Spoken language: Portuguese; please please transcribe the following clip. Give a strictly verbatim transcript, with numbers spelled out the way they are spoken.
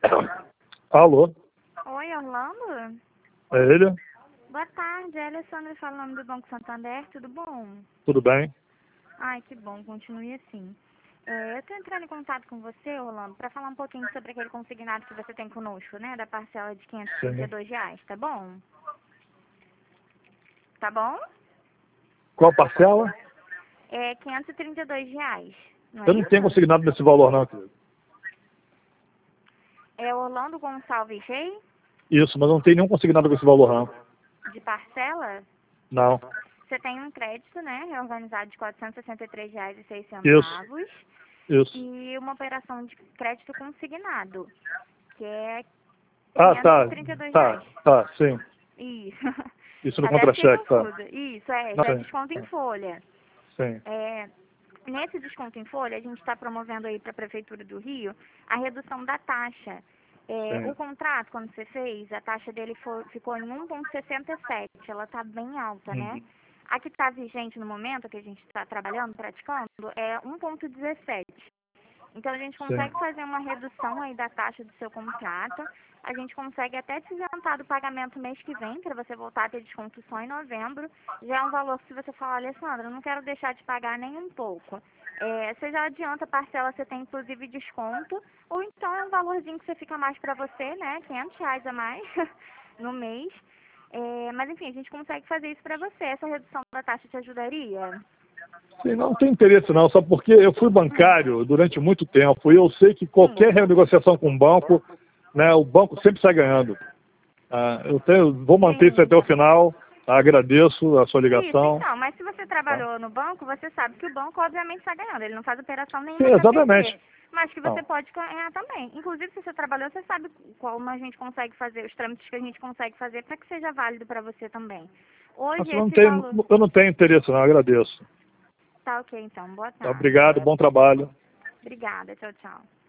Alô? Oi, Orlando? É ele? Boa tarde, é a Alessandra falando do Banco Santander, tudo bom? Tudo bem? Ai, que bom, continue assim. É, eu estou entrando em contato com você, Orlando, para falar um pouquinho sobre aquele consignado que você tem conosco, né, da parcela de quinhentos e trinta e Sim. dois reais, tá bom? Tá bom? Qual parcela? É quinhentos e trinta e dois reais, não é Eu não tenho isso? consignado nesse valor não, querido. É Orlando Gonçalves Rei, Isso, mas eu não tenho nenhum consignado com esse valor não. de parcela. Não. Você tem um crédito, né, reorganizado de quatrocentos e sessenta e três reais e seis Isso, centavos. isso. E uma operação de crédito consignado, que é Ah, quinhentos e tá. trinta e dois Tá, reais. tá, sim. Isso. Isso no Até fiquei contra-cheque, tá. confusa. Isso, é, Não, já é sim. desconto em folha. Sim. É, nesse desconto em folha, a gente está promovendo aí para a Prefeitura do Rio a redução da taxa. É, o Sim. contrato, quando você fez, a taxa dele foi, ficou em um vírgula sessenta e sete. Ela está bem alta, né? Uhum. A que está vigente no momento, que a gente está trabalhando, praticando, é um vírgula dezessete. Então, a gente Sim. consegue fazer uma redução aí da taxa do seu contrato. A gente consegue até te isentar do pagamento mês que vem, para você voltar a ter desconto só em novembro. Já é um valor que, se você falar, Alessandra, eu não quero deixar de pagar nem um pouco. É, você já adianta a parcela, você tem inclusive desconto. Ou então é um valorzinho que você fica mais para você, né? quinhentos reais a mais no mês. É, mas, enfim, a gente consegue fazer isso para você. Essa redução da taxa te ajudaria? Sim, não tem interesse não, só porque eu fui Hum, bancário durante muito tempo e eu sei que qualquer sim. renegociação com o banco, né, o banco sempre sai ganhando. Ah, eu tenho, vou manter isso Sim. até o final, agradeço a sua Isso, ligação. então, mas se você Tá? trabalhou no banco, você sabe que o banco obviamente está ganhando. Ele não faz operação Sim, nenhuma para perder. exatamente. Mas que você Não, pode ganhar também. Inclusive, se você trabalhou, você sabe como a gente consegue fazer, os trâmites que a gente consegue fazer para que seja válido para você também. Hoje, eu não esse tenho, valor... eu não tenho interesse não, agradeço. Tá ok, então. Boa Tá, tarde. obrigado, bom trabalho. Obrigada. Tchau, tchau.